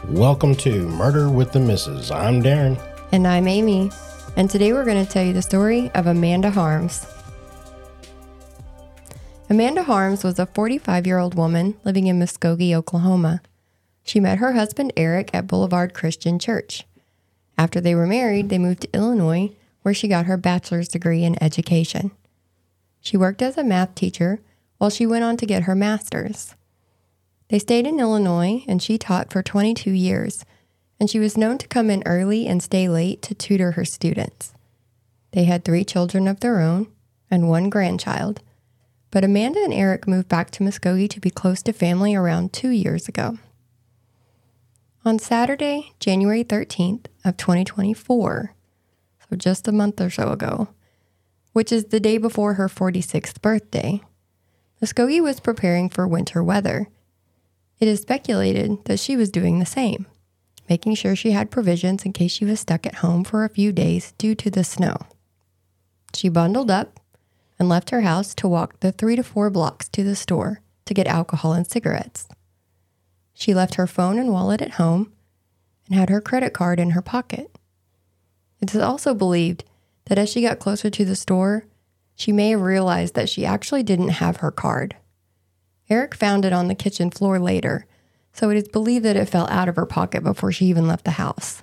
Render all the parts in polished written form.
Welcome to Murder with the Missus. I'm Darren. And I'm Amy. And today we're going to tell you the story of Amanda Harms. Amanda Harms was a 45-year-old woman living in Muskogee, Oklahoma. She met her husband Eric at Boulevard Christian Church. After they were married, they moved to Illinois, where she got her bachelor's degree in education. She worked as a math teacher while she went on to get her master's. They stayed in Illinois, and she taught for 22 years, and she was known to come in early and stay late to tutor her students. They had 3 children of their own and 1 grandchild, but Amanda and Eric moved back to Muskogee to be close to family around 2 years ago. On Saturday, January 13th of 2024, so just a month or so ago, which is the day before her 46th birthday, Muskogee was preparing for winter weather. It is speculated that she was doing the same, making sure she had provisions in case she was stuck at home for a few days due to the snow. She bundled up and left her house to walk the 3 to 4 blocks to the store to get alcohol and cigarettes. She left her phone and wallet at home and had her credit card in her pocket. It is also believed that as she got closer to the store, she may have realized that she actually didn't have her card. Eric found it on the kitchen floor later, so it is believed that it fell out of her pocket before she even left the house.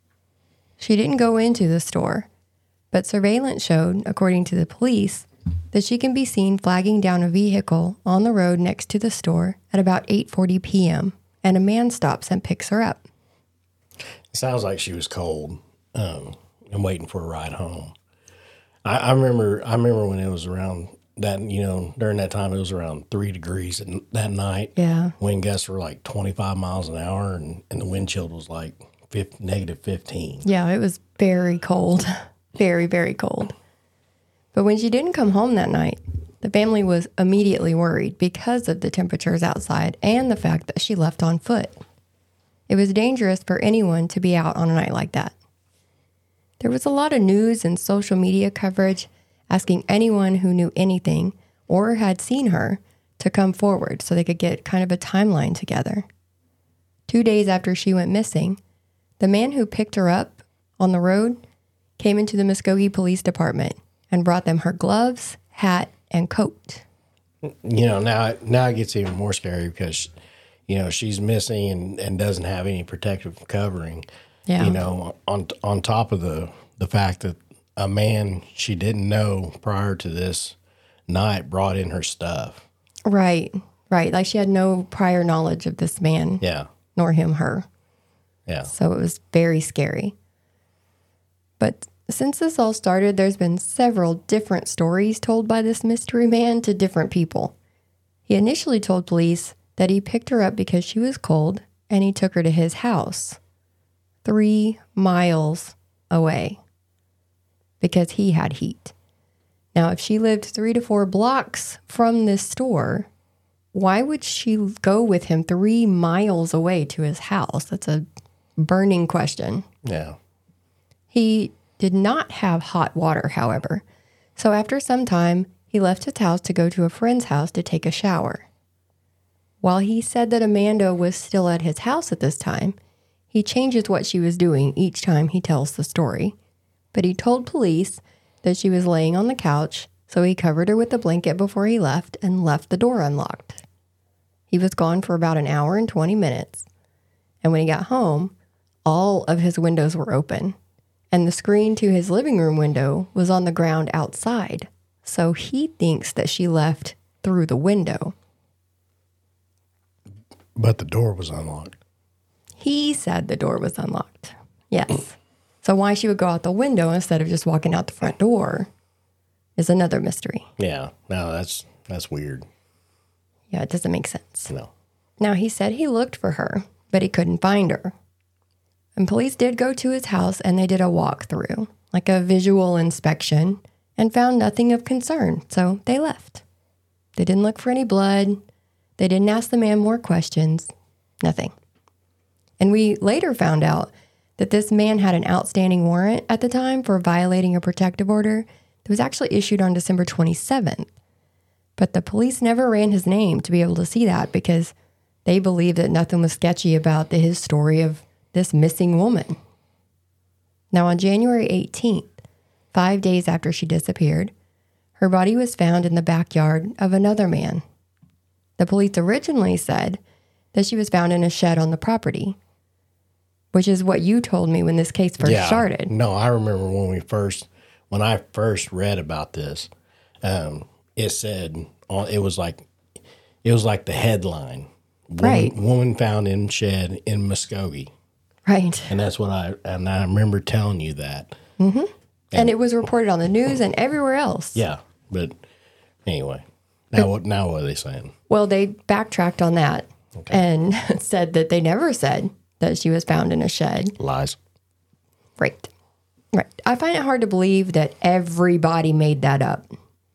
She didn't go into the store, but surveillance showed, according to the police, that she can be seen flagging down a vehicle on the road next to the store at about 8:40 p.m., and a man stops and picks her up. It sounds like she was cold and waiting for a ride home. I remember when it was around that, during that time, it was around 3 degrees that night. Yeah. Wind gusts were like 25 miles an hour, and the wind chill was like negative 15. Yeah, it was very cold. Very, very cold. But when she didn't come home that night, the family was immediately worried because of the temperatures outside and the fact that she left on foot. It was dangerous for anyone to be out on a night like that. There was a lot of news and social media coverage asking anyone who knew anything or had seen her to come forward so they could get kind of a timeline together. 2 days after she went missing, the man who picked her up on the road came into the Muskogee Police Department and brought them her gloves, hat, and coat. Now it gets even more scary because, she's missing and doesn't have any protective covering. Yeah. On top of the fact that a man she didn't know prior to this night brought in her stuff. Right. Like she had no prior knowledge of this man. Yeah. Nor him, her. Yeah. So it was very scary. But since this all started, there's been several different stories told by this mystery man to different people. He initially told police that he picked her up because she was cold and he took her to his house 3 miles away because he had heat. Now, if she lived 3 to 4 blocks from this store, why would she go with him 3 miles away to his house? That's a burning question. Yeah. He did not have hot water, however. So after some time, he left his house to go to a friend's house to take a shower. While he said that Amanda was still at his house at this time, he changes what she was doing each time he tells the story. But he told police that she was laying on the couch, so he covered her with a blanket before he left and left the door unlocked. He was gone for about an hour and 20 minutes. And when he got home, all of his windows were open, and the screen to his living room window was on the ground outside. So he thinks that she left through the window. But the door was unlocked. He said the door was unlocked. Yes. So why she would go out the window instead of just walking out the front door is another mystery. Yeah. No, that's weird. Yeah, it doesn't make sense. No. Now, he said he looked for her, but he couldn't find her. And police did go to his house and they did a walkthrough, like a visual inspection, and found nothing of concern, so they left. They didn't look for any blood. They didn't ask the man more questions. Nothing. And we later found out that this man had an outstanding warrant at the time for violating a protective order that was actually issued on December 27th. But the police never ran his name to be able to see that because They believed that nothing was sketchy about his story of this missing woman. Now, on January 18th, 5 days after she disappeared, her body was found in the backyard of another man. The police originally said that she was found in a shed on the property, which is what you told me when this case first started. No, I remember when I first read about this, it said, it was like the headline. Right. Woman found in shed in Muskogee. Right. And that's what I remember telling you that. Mm-hmm. And it was reported on the news and everywhere else. Yeah. But anyway, now what are they saying? Well, they backtracked on that and said that they never said that she was found in a shed. Lies. Right. I find it hard to believe that everybody made that up.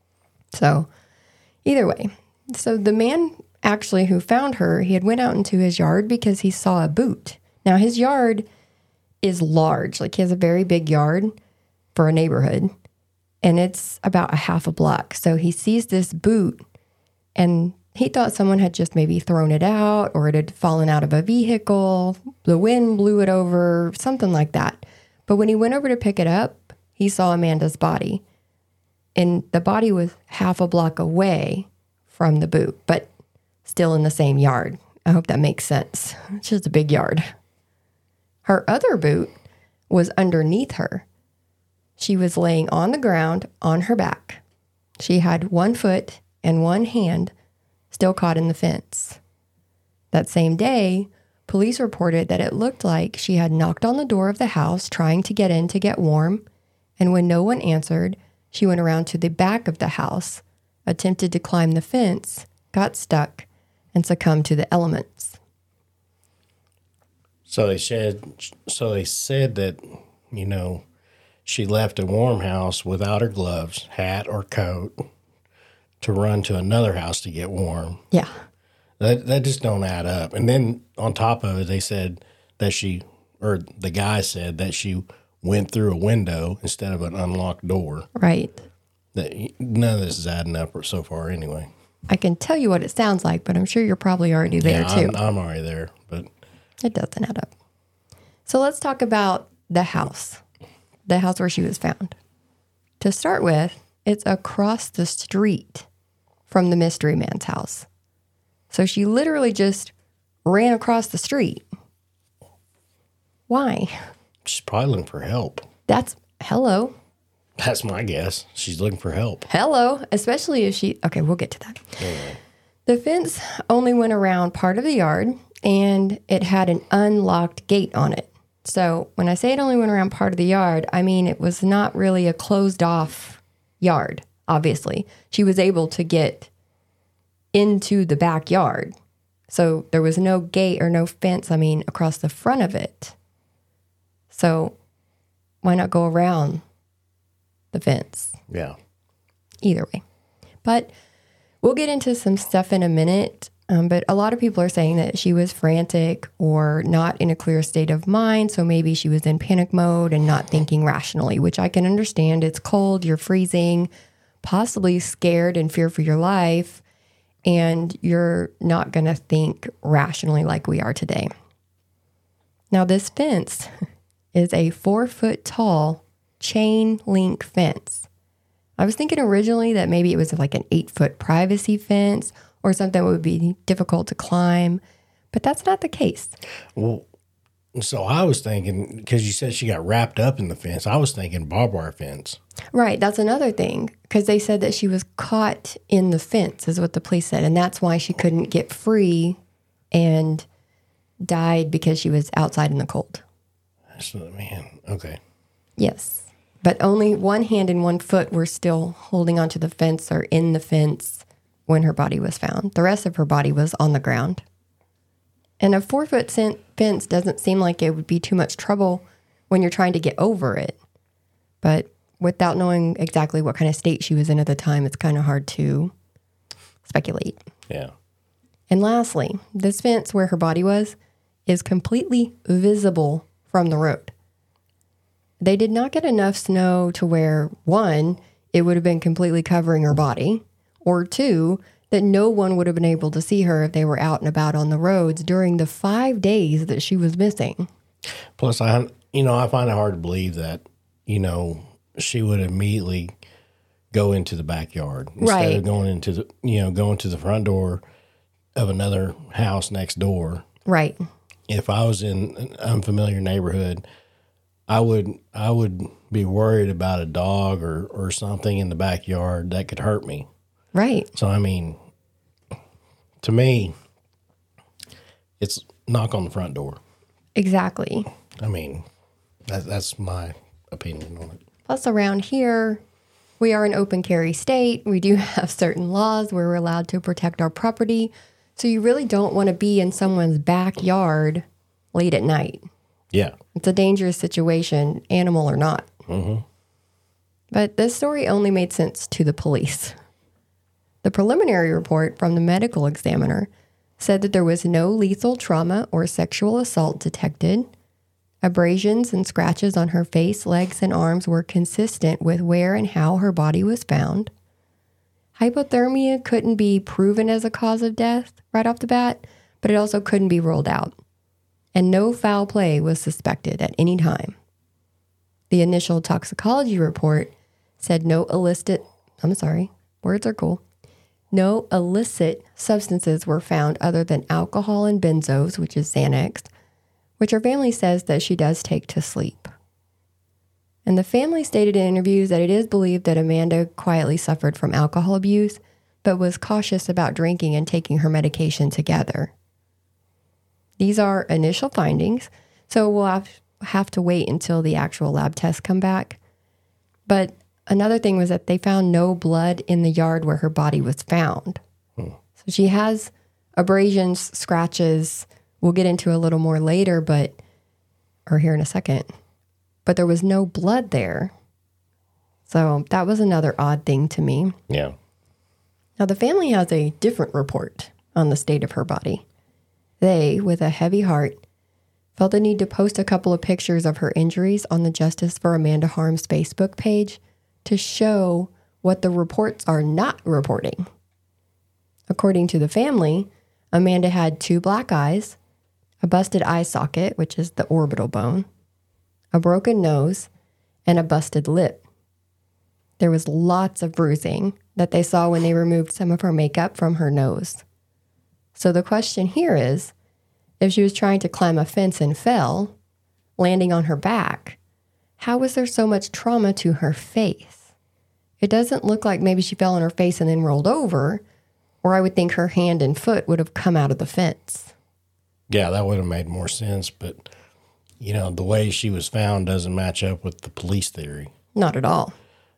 So either way, so the man actually who found her, he had went out into his yard because he saw a boot. Now his yard is large. Like he has a very big yard for a neighborhood and it's about a half a block. So he sees this boot and he thought someone had just maybe thrown it out or it had fallen out of a vehicle. The wind blew it over, something like that. But when he went over to pick it up, he saw Amanda's body. And the body was half a block away from the boot, but still in the same yard. I hope that makes sense. It's just a big yard. Her other boot was underneath her. She was laying on the ground on her back. She had 1 foot and 1 hand still caught in the fence. That same day, police reported that it looked like she had knocked on the door of the house trying to get in to get warm, and when no one answered, she went around to the back of the house, attempted to climb the fence, got stuck, and succumbed to the elements. So they said that, she left a warm house without her gloves, hat, or coat to run to another house to get warm. Yeah. That just don't add up. And then on top of it, they said that the guy said that she went through a window instead of an unlocked door. Right. None of this is adding up so far anyway. I can tell you what it sounds like, but I'm sure you're probably already there too. I'm already there, but it doesn't add up. So let's talk about the house where she was found. To start with, it's across the street from the mystery man's house. So she literally just ran across the street. Why? She's probably looking for help. Hello. That's my guess. She's looking for help. Hello. Especially if okay, we'll get to that. The fence only went around part of the yard and it had an unlocked gate on it. So when I say it only went around part of the yard, I mean it was not really a closed off yard, obviously. She was able to get into the backyard. So there was no gate or no fence, across the front of it. So why not go around the fence? Yeah. Either way. But we'll get into some stuff in a minute. But a lot of people are saying that she was frantic or not in a clear state of mind. So maybe she was in panic mode and not thinking rationally, which I can understand. It's cold, you're freezing, possibly scared and fear for your life. And you're not going to think rationally like we are today. Now, this fence is a 4-foot tall chain link fence. I was thinking originally that maybe it was like an 8-foot privacy fence or something that would be difficult to climb, but that's not the case. Well, so I was thinking, because you said she got wrapped up in the fence, I was thinking barbed wire fence. Right, that's another thing, because they said that she was caught in the fence, is what the police said, and that's why she couldn't get free and died because she was outside in the cold. Man, okay. Yes, but only 1 hand and 1 foot were still holding onto the fence or in the fence when her body was found. The rest of her body was on the ground. And a 4-foot fence doesn't seem like it would be too much trouble when you're trying to get over it. But without knowing exactly what kind of state she was in at the time, it's kind of hard to speculate. Yeah. And lastly, this fence where her body was is completely visible from the road. They did not get enough snow to where, 1, it would have been completely covering her body, or 2, that no one would have been able to see her if they were out and about on the roads during the 5 days that she was missing. Plus, I find it hard to believe that, she would immediately go into the backyard instead of going into going to the front door of another house next door. Right. If I was in an unfamiliar neighborhood, I would be worried about a dog or something in the backyard that could hurt me. Right. So, I mean, to me, it's knock on the front door. Exactly. I mean, that's my opinion on it. Plus, around here, we are an open carry state. We do have certain laws where we're allowed to protect our property. So you really don't want to be in someone's backyard late at night. Yeah. It's a dangerous situation, animal or not. Mm-hmm. But this story only made sense to the police. The preliminary report from the medical examiner said that there was no lethal trauma or sexual assault detected. Abrasions and scratches on her face, legs, and arms were consistent with where and how her body was found. Hypothermia couldn't be proven as a cause of death right off the bat, but it also couldn't be ruled out. And no foul play was suspected at any time. The initial toxicology report said no illicit substances were found other than alcohol and benzos, which is Xanax, which her family says that she does take to sleep. And the family stated in interviews that it is believed that Amanda quietly suffered from alcohol abuse, but was cautious about drinking and taking her medication together. These are initial findings, so we'll have to wait until the actual lab tests come back. But another thing was that they found no blood in the yard where her body was found. So she has abrasions, scratches. We'll get into a little more later, or here in a second. But there was no blood there. So that was another odd thing to me. Yeah. Now, the family has a different report on the state of her body. They, with a heavy heart, felt the need to post a couple of pictures of her injuries on the Justice for Amanda Harms Facebook page to show what the reports are not reporting. According to the family, Amanda had 2 black eyes, a busted eye socket, which is the orbital bone, a broken nose, and a busted lip. There was lots of bruising that they saw when they removed some of her makeup from her nose. So the question here is, if she was trying to climb a fence and fell, landing on her back, how was there so much trauma to her face? It doesn't look like maybe she fell on her face and then rolled over, or I would think her hand and foot would have come out of the fence. Yeah, that would have made more sense, but, the way she was found doesn't match up with the police theory. Not at all.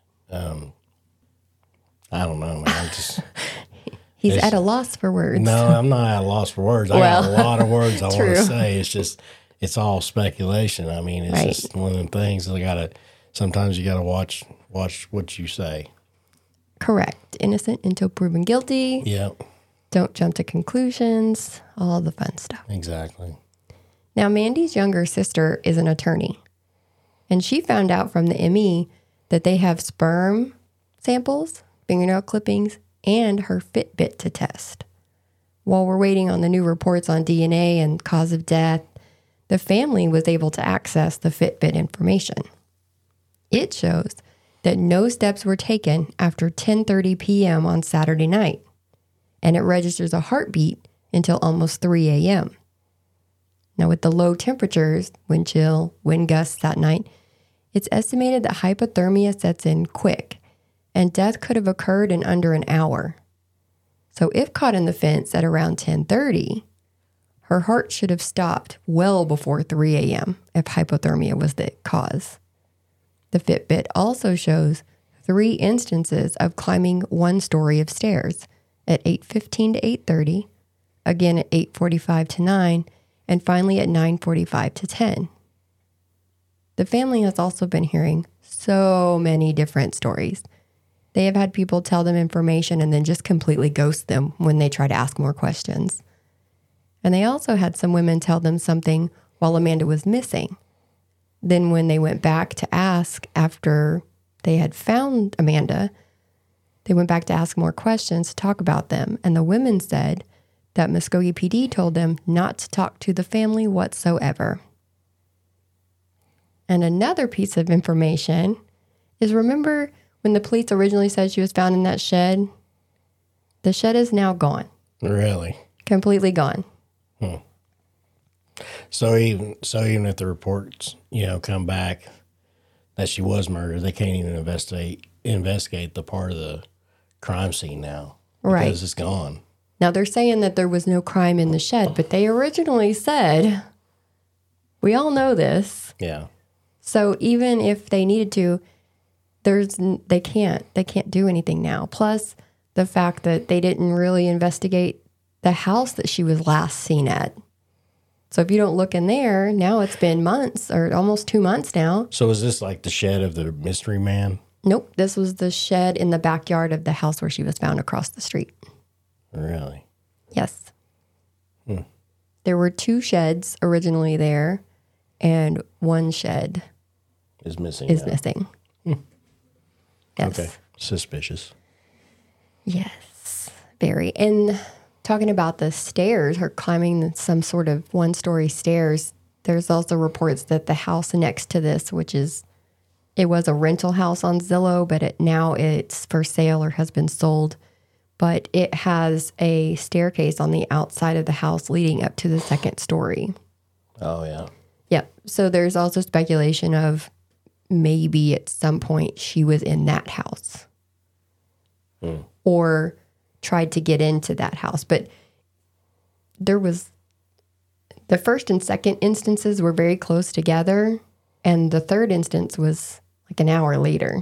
I don't know, man. He's at a loss for words. No, I'm not at a loss for words. I got a lot of words I want True. to say. It's just, it's all speculation. I mean, it's just one of the things that sometimes you got to watch what you say. Correct. Innocent until proven guilty. Yep. Don't jump to conclusions. All the fun stuff. Exactly. Now, Mandy's younger sister is an attorney, and she found out from the ME that they have sperm samples, fingernail clippings, and her Fitbit to test. While we're waiting on the new reports on DNA and cause of death, the family was able to access the Fitbit information. It shows that no steps were taken after 10:30 p.m. on Saturday night, and it registers a heartbeat until almost 3 a.m. Now, with the low temperatures, wind chill, wind gusts that night, it's estimated that hypothermia sets in quick, and death could have occurred in under an hour. So if caught in the fence at around 10:30, her heart should have stopped well before 3 a.m. if hypothermia was the cause. The Fitbit also shows 3 instances of climbing one story of stairs at 8:15 to 8:30, again at 8:45 to 9, and finally at 9:45 to 10. The family has also been hearing so many different stories. They have had people tell them information and then just completely ghost them when they try to ask more questions. And they also had some women tell them something while Amanda was missing. Then when they went back to ask after they had found Amanda, They went back to ask more questions to talk about them, and the women said that Muskogee PD told them not to talk to the family whatsoever. And another piece of information is, remember when the police originally said she was found in that shed? The shed is now gone. Really? Completely gone. So even if the reports, come back that she was murdered, they can't even investigate the part of the crime scene now. Right. Because it's gone. Now, they're saying that there was no crime in the shed, but they originally said, we all know this. Yeah. So even if they needed to, they can't do anything now. Plus the fact that they didn't really investigate the house that she was last seen at. So if you don't look in there, now it's been months or almost 2 months now. So is this like the shed of the mystery man? Nope. This was the shed in the backyard of the house where she was found across the street. Really? Yes. There were 2 sheds originally there, and 1 shed Is missing. Yes. Okay. Suspicious. Yes. Very. And talking about the stairs, her climbing some sort of 1-story stairs, there's also reports that the house next to this, it was a rental house on Zillow, but now it's for sale or has been sold. But it has a staircase on the outside of the house leading up to the 2nd story. Oh, yeah. Yep. So there's also speculation of maybe at some point she was in that house or tried to get into that house. But there was the first and second instances were very close together, and the third instance was like an hour later.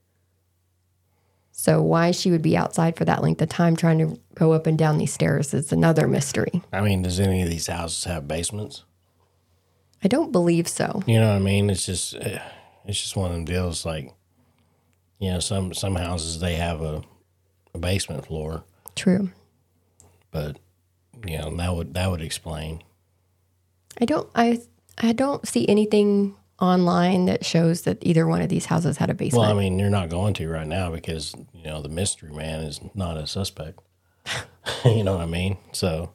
So why she would be outside for that length of time trying to go up and down these stairs is another mystery. I mean, does any of these houses have basements? I don't believe so. You know what I mean? It's just one of them deals. Like, some houses they have a basement floor. True. But that would explain. I don't see anything online that shows that either one of these houses had a basement. Well, I mean, you're not going to right now because the mystery man is not a suspect. You know what I mean? So.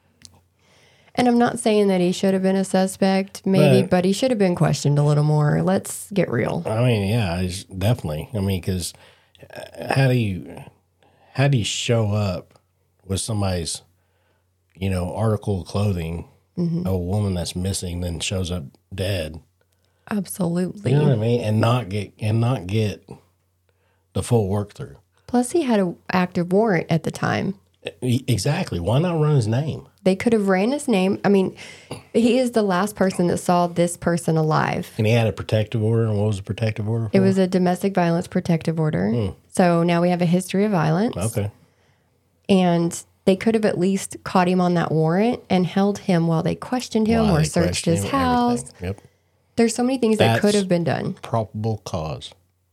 And I'm not saying that he should have been a suspect, maybe, but he should have been questioned a little more. Let's get real. I mean, yeah, it's definitely. I mean, because how do you show up with somebody's, article of clothing, a woman that's missing, then shows up dead? Absolutely. You know what I mean? And not get the full work through. Plus, he had an active warrant at the time. Exactly. Why not run his name? They could have ran his name. I mean, he is the last person that saw this person alive. And he had a protective order. And what was the protective order for? It was a domestic violence protective order. So now we have a history of violence. Okay. And they could have at least caught him on that warrant and held him while they questioned him or searched his house. Yep. There's so many things that could have been done. Probable cause.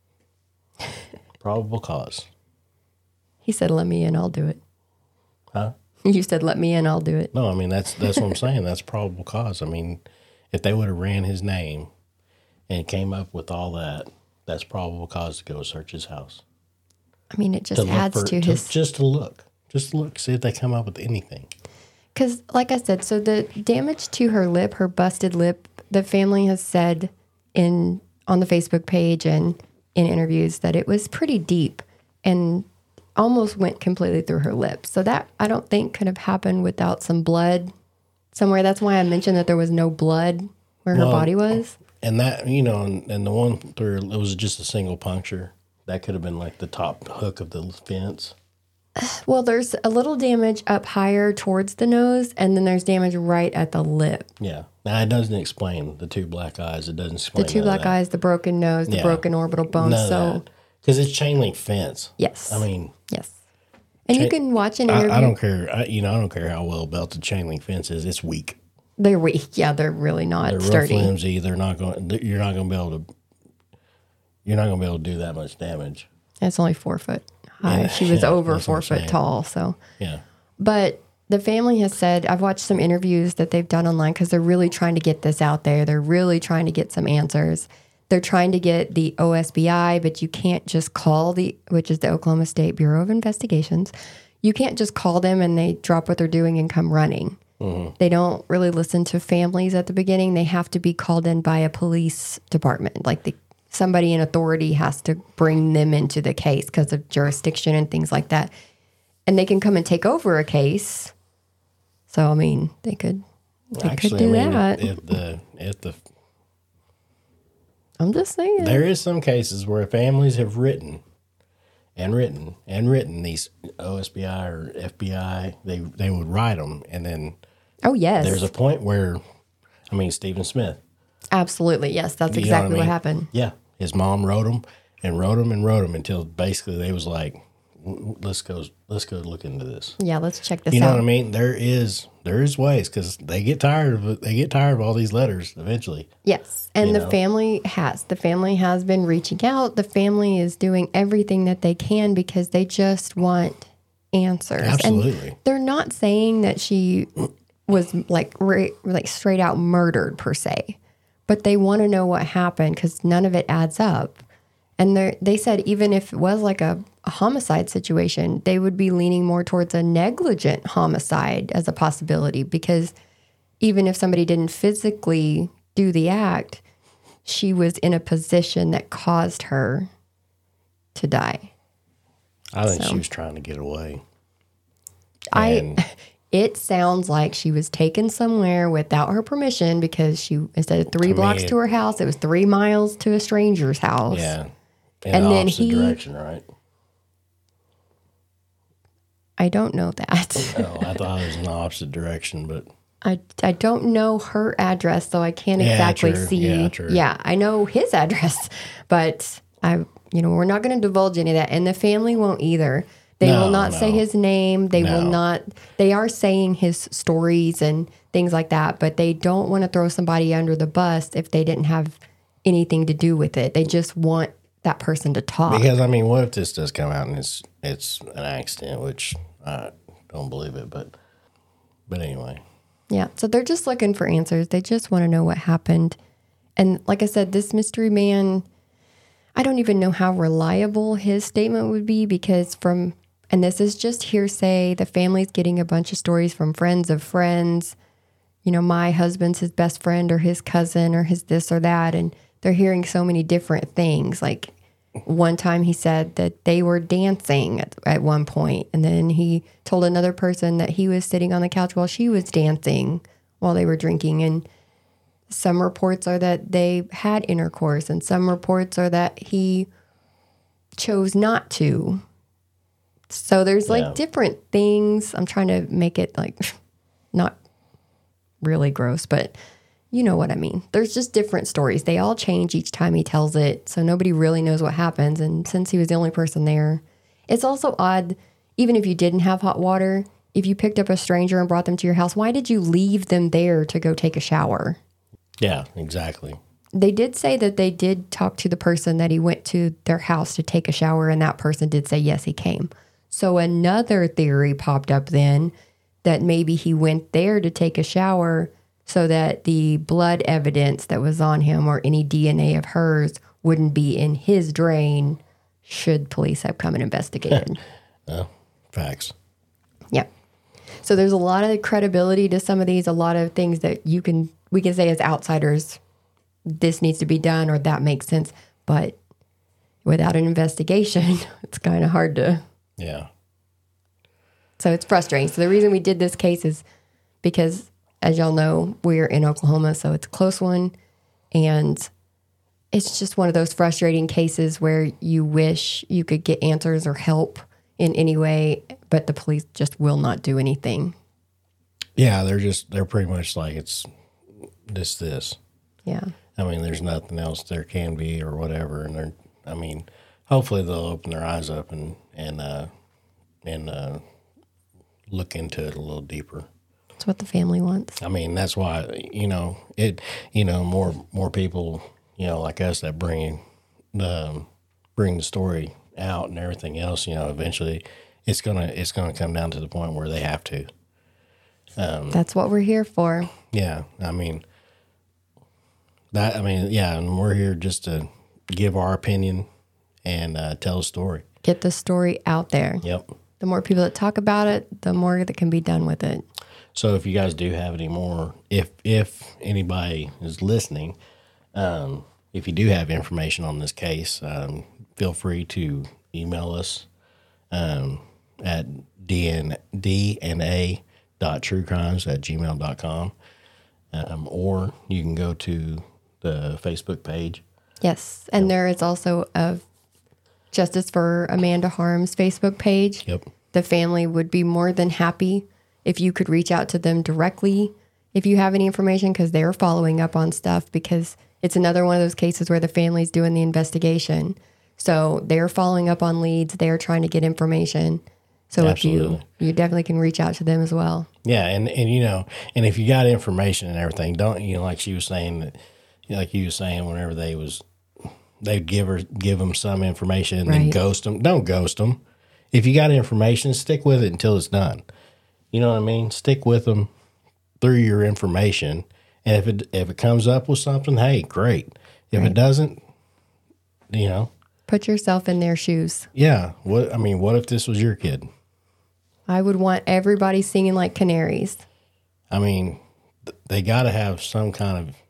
Probable cause. He said, let me in, I'll do it. Huh? You said, let me in, I'll do it. No, I mean, that's what I'm saying. That's probable cause. I mean, if they would have ran his name and came up with all that, that's probable cause to go search his house. I mean, it just adds to his... Just to look, see if they come up with anything. Because, like I said, so the damage to her lip, her busted lip, the family has said on the Facebook page and in interviews that it was pretty deep and almost went completely through her lip. So that, I don't think, could have happened without some blood somewhere. That's why I mentioned that there was no blood where her body was. And that, and the one through, it was just a single puncture. That could have been like the top hook of the fence. Well, there's a little damage up higher towards the nose, and then there's damage right at the lip. Yeah. Now, it doesn't explain the 2 black eyes. It doesn't explain the 2 black eyes, the broken nose, the broken orbital bone. So, because it's chain link fence. Yes. I mean. Yes. And you can watch an interview. I don't care. I don't care how well built the chain link fence is. It's weak. They're weak. Yeah, they're really not they're sturdy. Real flimsy. They're not going. You're not going to be able to do that much damage. It's only 4 foot high. She was over 4 foot tall. So yeah. But the family has said, I've watched some interviews that they've done online because they're really trying to get this out there. They're really trying to get some answers. they're trying to get the OSBI, but you can't just call which is the Oklahoma State Bureau of Investigations. You can't just call them and they drop what they're doing and come running. They don't really listen to families at the beginning. They have to be called in by a police department. Like somebody in authority has to bring them into the case because of jurisdiction and things like that. And they can come and take over a case. So, I mean, they could do that. I'm just saying. There is some cases where families have written these OSBI or FBI. They would write them, and then oh yes, there's a point where, I mean, Stephen Smith. Absolutely, yes, that's exactly what happened. Yeah, his mom wrote them until basically they was like, let's go look into this. Yeah, let's check this out. You know what I mean? There is ways because they get tired of it. They get tired of all these letters eventually. Yes, and the family has been reaching out. The family is doing everything that they can because they just want answers. Absolutely. And they're not saying that she was like straight out murdered per se, but they want to know what happened because none of it adds up. And they said even if it was like a homicide situation, they would be leaning more towards a negligent homicide as a possibility because even if somebody didn't physically do the act, she was in a position that caused her to die. I think she was trying to get away. It sounds like she was taken somewhere without her permission because instead of 3 blocks to her house, it was 3 miles to a stranger's house. Yeah. And then direction, right? I don't know that. No, I thought it was in the opposite direction, but I don't know her address, so I can't exactly see. Yeah, true. Yeah, I know his address, but we're not going to divulge any of that, and the family won't either. They will not say his name. They will not. They are saying his stories and things like that, but they don't want to throw somebody under the bus if they didn't have anything to do with it. They just want that person to talk. Because, I mean, what if this does come out and it's an accident, which I don't believe it, but anyway. Yeah, so they're just looking for answers. They just want to know what happened. And like I said, this mystery man, I don't even know how reliable his statement would be because and this is just hearsay, the family's getting a bunch of stories from friends of friends. My husband's his best friend or his cousin or his this or that, and they're hearing so many different things. Like one time he said that they were dancing at one point, and then he told another person that he was sitting on the couch while she was dancing while they were drinking. And some reports are that they had intercourse, and some reports are that he chose not to. So there's different things. I'm trying to make it like not really gross, but you know what I mean. There's just different stories. They all change each time he tells it, so nobody really knows what happens. And since he was the only person there, it's also odd, even if you didn't have hot water, if you picked up a stranger and brought them to your house, why did you leave them there to go take a shower? Yeah, exactly. They did say that they did talk to the person that he went to their house to take a shower, and that person did say, yes, he came. So another theory popped up then that maybe he went there to take a shower so that the blood evidence that was on him or any DNA of hers wouldn't be in his drain should police have come and investigated. Facts. Yeah. So there's a lot of credibility to some of these, a lot of things that we can say as outsiders, this needs to be done or that makes sense. But without an investigation, it's kind of hard to. Yeah. So it's frustrating. So the reason we did this case is because, as y'all know, we're in Oklahoma, so it's a close one. And it's just one of those frustrating cases where you wish you could get answers or help in any way, but the police just will not do anything. Yeah, they're pretty much like it's this. Yeah. I mean, there's nothing else there can be or whatever. And hopefully they'll open their eyes up and look into it a little deeper. That's what the family wants. I mean, that's why, more people, like us that bring the story out and everything else, eventually it's gonna come down to the point where they have to. That's what we're here for. Yeah. I mean, That, I mean, yeah, and we're here just to give our opinion and tell a story. Get the story out there. Yep. The more people that talk about it, the more that can be done with it. So if you guys do have any more, if anybody is listening, if you do have information on this case, feel free to email us at dna.truecrimes@gmail.com, or you can go to the Facebook page. Yes. And there is also a Justice for Amanda Harms Facebook page. Yep. The family would be more than happy if you could reach out to them directly if you have any information, because they're following up on stuff, because it's another one of those cases where the family's doing the investigation. So they're following up on leads. They're trying to get information. So Absolutely. if you definitely can reach out to them as well. Yeah, and you know, and if you got information and everything, don't, you know, like she was saying, that, you know, like you was saying, whenever they'd give them some information and then Right. ghost them. Don't ghost them. If you got information, stick with it until it's done. You know what I mean? Stick with them through your information, and if it comes up with something, hey, great. If Right. it doesn't, you know, Put yourself in their shoes. yeah. What if this was your kid? I would want everybody singing like canaries. I mean, they got to have some kind of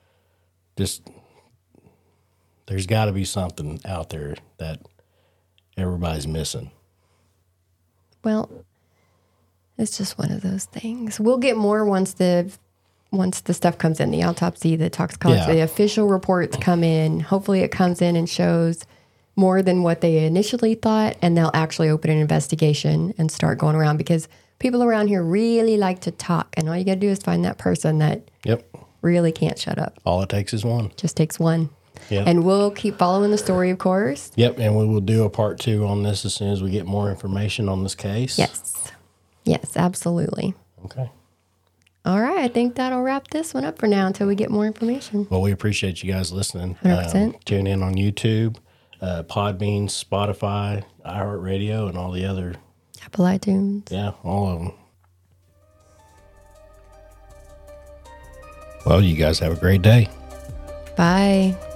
there's got to be something out there that everybody's missing. Well, it's just one of those things. We'll get more once the stuff comes in, the autopsy, the toxicology, Yeah. the official reports come in. Hopefully it comes in and shows more than what they initially thought, and they'll actually open an investigation and start going around, because people around here really like to talk, and all you got to do is find that person that Yep. really can't shut up. All it takes is one. Just takes one. Yeah. And we'll keep following the story, of course. Yep. And we will do a part 2 on this as soon as we get more information on this case. Yes. Yes, absolutely. Okay. All right. I think that'll wrap this one up for now until we get more information. Well, we appreciate you guys listening. 100%. Tune in on YouTube, Podbean, Spotify, iHeartRadio, and all the other, Apple iTunes. yeah, all of them. Well, you guys have a great day. Bye.